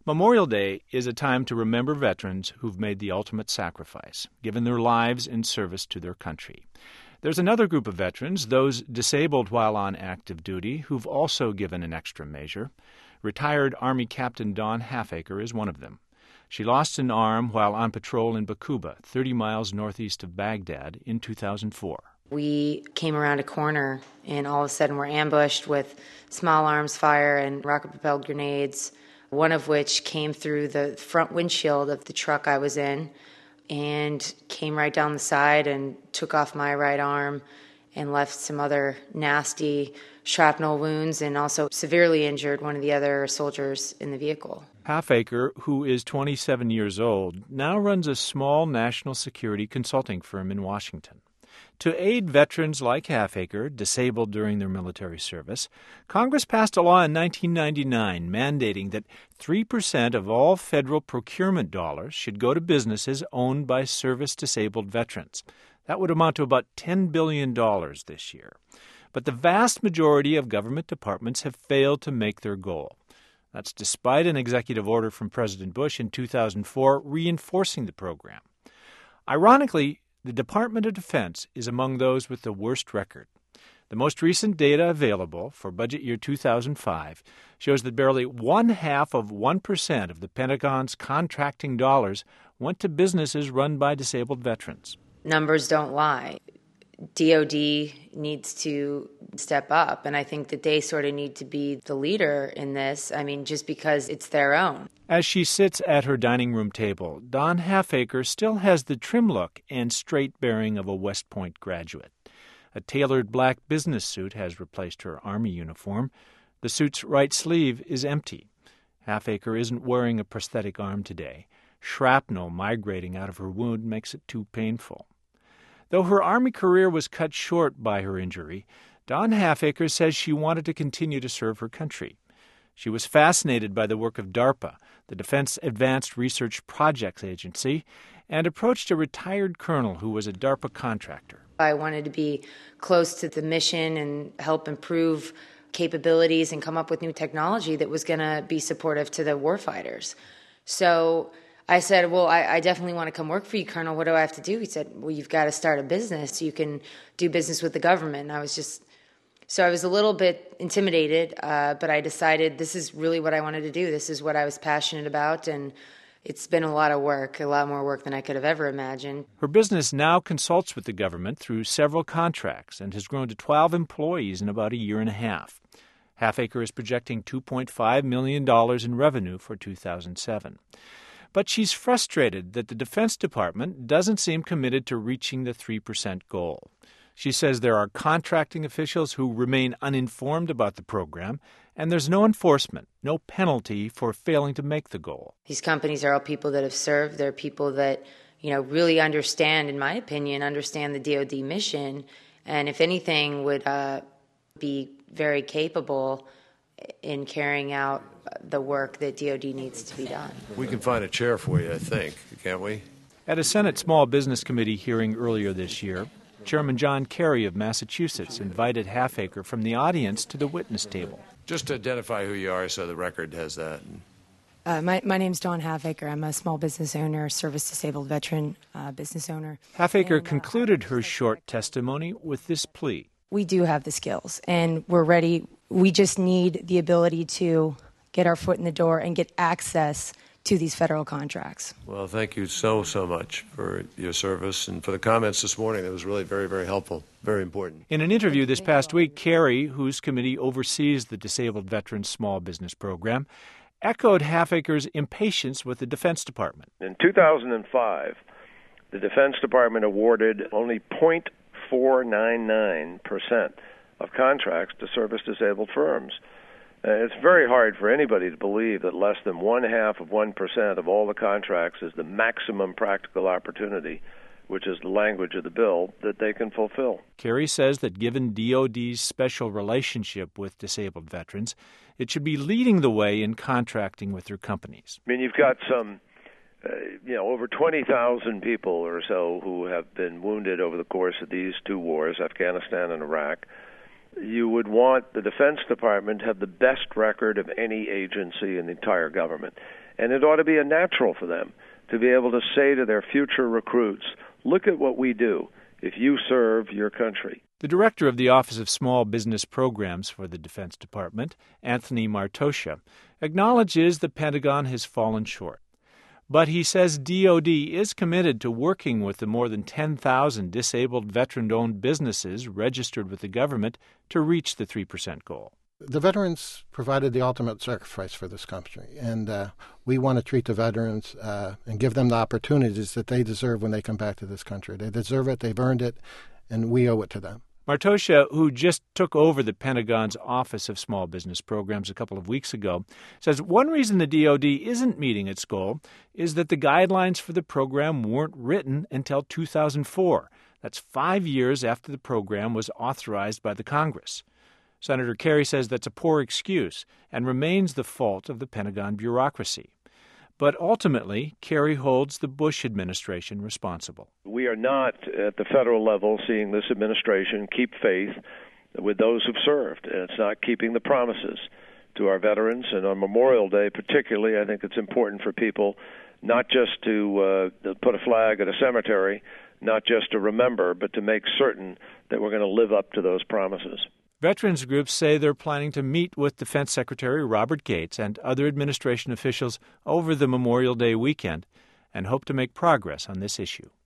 Memorial Day is a time to remember veterans who've made the ultimate sacrifice, given their lives in service to their country. There's another group of veterans, those disabled while on active duty, who've also given an extra measure. Retired Army Captain Dawn Halfacre is one of them. She lost an arm while on patrol in Baquba, 30 miles northeast of Baghdad, in 2004. We came around a corner, and all of a sudden we're ambushed with small arms fire and rocket-propelled grenades, one of which came through the front windshield of the truck I was in and came right down the side and took off my right arm and left some other nasty shrapnel wounds and also severely injured one of the other soldiers in the vehicle. Halfacre, who is 27 years old, now runs a small national security consulting firm in Washington. To aid veterans like Halfacre, disabled during their military service, Congress passed a law in 1999 mandating that 3% of all federal procurement dollars should go to businesses owned by service-disabled veterans. That would amount to about $10 billion this year. But the vast majority of government departments have failed to make their goal. That's despite an executive order from President Bush in 2004 reinforcing the program. Ironically, the Department of Defense is among those with the worst record. The most recent data available for budget year 2005 shows that barely 0.5% of the Pentagon's contracting dollars went to businesses run by disabled veterans. Numbers don't lie. DOD needs to step up, and I think that they sort of need to be the leader in this, just because it's their own. As she sits at her dining room table, Dawn Halfacre still has the trim look and straight bearing of a West Point graduate. A tailored black business suit has replaced her Army uniform. The suit's right sleeve is empty. Halfacre isn't wearing a prosthetic arm today. Shrapnel migrating out of her wound makes it too painful. Though her Army career was cut short by her injury, Dawn Halfacre says she wanted to continue to serve her country. She was fascinated by the work of DARPA, the Defense Advanced Research Projects Agency, and approached a retired colonel who was a DARPA contractor. I wanted to be close to the mission and help improve capabilities and come up with new technology that was going to be supportive to the warfighters. So I said, well, I definitely want to come work for you, Colonel. What do I have to do? He said, well, you've got to start a business. You can do business with the government. And I was a little bit intimidated, but I decided this is really what I wanted to do. This is what I was passionate about, and it's been a lot of work, a lot more work than I could have ever imagined. Her business now consults with the government through several contracts and has grown to 12 employees in about a year and a half. Halfacre is projecting $2.5 million in revenue for 2007. But she's frustrated that the Defense Department doesn't seem committed to reaching the 3% goal. She says there are contracting officials who remain uninformed about the program, and there's no enforcement, no penalty for failing to make the goal. These companies are all people that have served. They're people that, really understand, in my opinion, understand the DoD mission, and if anything would be very capable in carrying out the work that DoD needs to be done. We can find a chair for you, I think, can't we? At a Senate Small Business Committee hearing earlier this year, Chairman John Kerry of Massachusetts invited Halfacre from the audience to the witness table. Just to identify who you are so the record has that. My name's Dawn Halfacre. I'm a small business owner, service-disabled veteran business owner. Halfacre concluded her short testimony with this plea. We do have the skills, and we're ready. We just need the ability to get our foot in the door and get access to these federal contracts. Well, thank you so much for your service and for the comments this morning. That was really very, very helpful, very important. In an interview this past week, Kerry, whose committee oversees the Disabled Veterans Small Business Program, echoed Halfacre's impatience with the Defense Department. In 2005, the Defense Department awarded only 0.499% of contracts to service-disabled firms. It's very hard for anybody to believe that less than 0.5% of all the contracts is the maximum practical opportunity, which is the language of the bill, that they can fulfill. Kerry says that given DOD's special relationship with disabled veterans, it should be leading the way in contracting with their companies. You've got some, over 20,000 people or so who have been wounded over the course of these two wars, Afghanistan and Iraq. You would want the Defense Department to have the best record of any agency in the entire government. And it ought to be a natural for them to be able to say to their future recruits, look at what we do if you serve your country. The director of the Office of Small Business Programs for the Defense Department, Anthony Martoscia, acknowledges the Pentagon has fallen short. But he says DoD is committed to working with the more than 10,000 disabled veteran-owned businesses registered with the government to reach the 3% goal. The veterans provided the ultimate sacrifice for this country, and we want to treat the veterans and give them the opportunities that they deserve when they come back to this country. They deserve it, they've earned it, and we owe it to them. Martoscia, who just took over the Pentagon's Office of Small Business Programs a couple of weeks ago, says one reason the DoD isn't meeting its goal is that the guidelines for the program weren't written until 2004. That's 5 years after the program was authorized by the Congress. Senator Kerry says that's a poor excuse and remains the fault of the Pentagon bureaucracy. But ultimately, Kerry holds the Bush administration responsible. We are not, at the federal level, seeing this administration keep faith with those who've served. And it's not keeping the promises to our veterans. And on Memorial Day particularly, I think it's important for people not just to put a flag at a cemetery, not just to remember, but to make certain that we're going to live up to those promises. Veterans groups say they're planning to meet with Defense Secretary Robert Gates and other administration officials over the Memorial Day weekend and hope to make progress on this issue.